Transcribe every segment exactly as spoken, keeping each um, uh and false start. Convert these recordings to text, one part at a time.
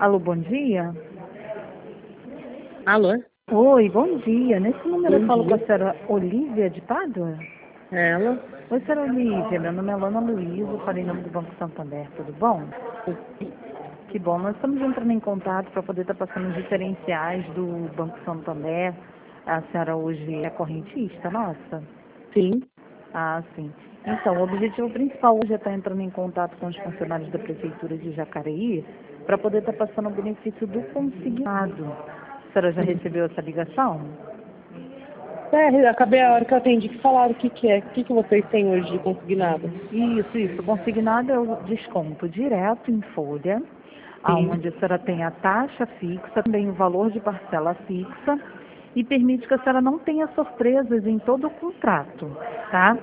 Alô, bom dia. Alô? Oi, bom dia. Nesse número eu Bom falo com a dia. senhora Olívia de Pádua? Ela? Oi, senhora Olívia. Meu nome é Lana Luiza, eu falei em nome do Banco Santander, tudo bom? Que bom. Nós estamos entrando em contato para poder estar passando os diferenciais do Banco Santander. A senhora hoje é correntista, nossa? Sim. Ah, sim. Então, o objetivo principal hoje é estar entrando em contato com os funcionários da Prefeitura de Jacareí para poder estar passando o benefício do consignado. A senhora já recebeu essa ligação? É, acabei a hora que eu atendi que falaram o que, que é. O que, que vocês têm hoje de consignado? Isso, isso. O consignado é o desconto direto em folha, Sim. aonde a senhora tem a taxa fixa, também o valor de parcela fixa, e permite que a senhora não tenha surpresas em todo o contrato, tá?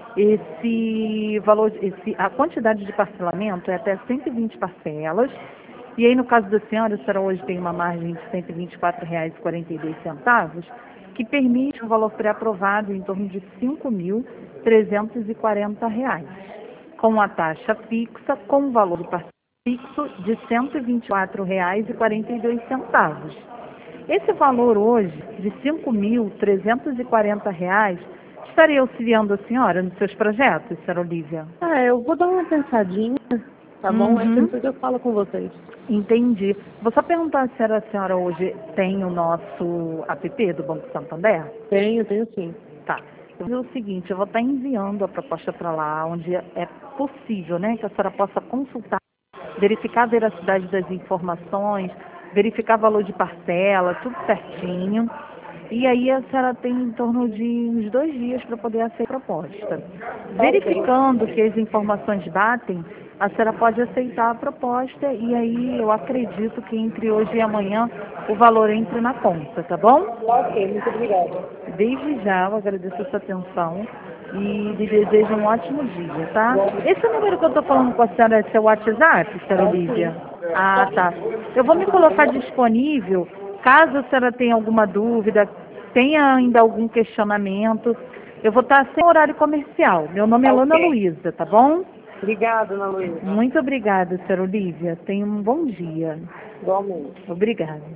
Esse valor, esse, a quantidade de parcelamento é até cento e vinte parcelas, e aí no caso da senhora, a senhora hoje tem uma margem de cento e vinte e quatro reais e quarenta e dois centavos, que permite um valor pré-aprovado em torno de cinco mil trezentos e quarenta reais, com a taxa fixa, com o valor do parcela fixo de cento e vinte e quatro reais e quarenta e dois centavos. Esse valor hoje, de cinco mil trezentos e quarenta reais, estaria auxiliando a senhora nos seus projetos, senhora Olívia? Ah, eu vou dar uma pensadinha, tá bom? Aí Uhum, depois eu falo com vocês. entendi. Vou só perguntar se a senhora hoje tem o nosso app do Banco Santander? Tenho, tenho sim. Tá. Eu vou fazer o seguinte, eu vou estar enviando a proposta para lá, onde é possível, né, que a senhora possa consultar, verificar a veracidade das informações, verificar valor de parcela, tudo certinho. E aí a senhora tem em torno de uns dois dias para poder aceitar a proposta. Ok. Verificando que as informações batem, a senhora pode aceitar a proposta e aí eu acredito que entre hoje e amanhã o valor entre na conta, tá bom? Ok, muito obrigada. Desde já eu agradeço a sua atenção e lhe desejo um ótimo dia, tá? Bom, Esse número que eu estou falando com a senhora é seu WhatsApp, senhora é Olívia? sim. Ah, tá. Eu vou me colocar disponível, caso a senhora tenha alguma dúvida, tenha ainda algum questionamento, eu vou estar sem horário comercial. Meu nome é Lana Ok. Luiza, tá bom? Obrigada, Ana Luísa. Muito obrigada, senhora Olívia. Tenha um bom dia. Igualmente. Obrigada.